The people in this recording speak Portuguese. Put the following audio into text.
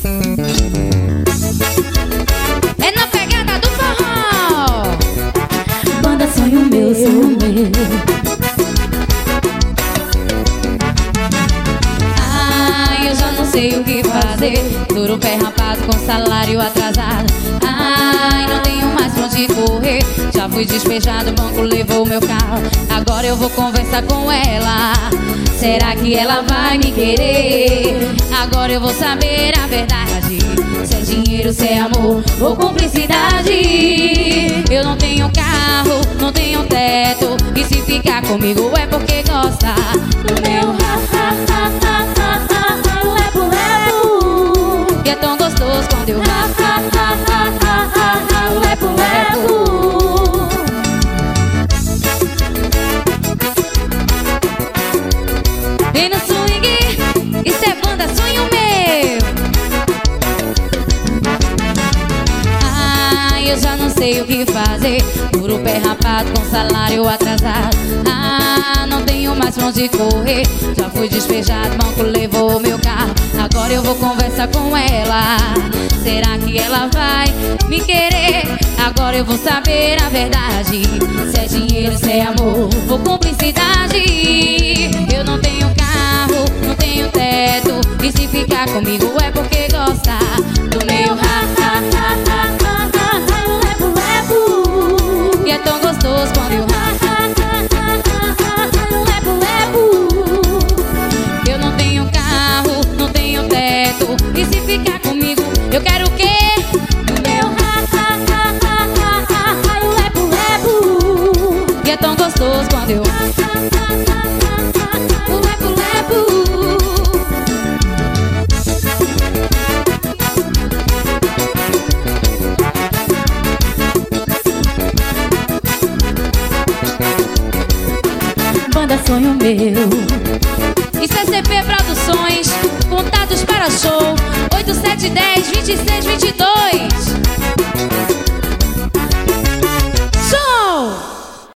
É na pegada do forró. Banda sonho meu, sonho meu. Ai, eu já não sei o que fazer. Duro pé rapado com salário atrasado. Ai, não tenho mais pra onde correr. Já fui despejado, o banco levou meu carro. Agora eu vou conversar com ela. Será que ela vai me querer? Agora eu vou saber a verdade. Se é dinheiro, se é amor ou cumplicidade. Eu não tenho carro, não tenho teto. E se ficar comigo é porque gosta do meu lepo-lepo. E é tão gostoso quando eu lepo-lepo. Vem no swing, isso é banda sonho meu. Ai, eu já não sei o que fazer. Duro pé rapado com salário atrasado. Ah, não tenho mais pra onde correr. Já fui despejado, banco levou meu carro. Agora eu vou conversar com ela. Será que ela vai me querer? Agora eu vou saber a verdade. Se é dinheiro, se é amor ou cumplicidade. Eu não tenho carro, não tenho teto. E se ficar comigo é porque gosta do meu lepo-lepo. E é tão gostoso quando eu lepo-lepo. Eu não tenho carro, não tenho teto. E se ficar comigo, eu quero o quê? Do meu lepo-lepo. E é tão gostoso quando eu lepo-lepo. Banda sonho meu. Isso é CP Produções, contatos para show 8710 2622.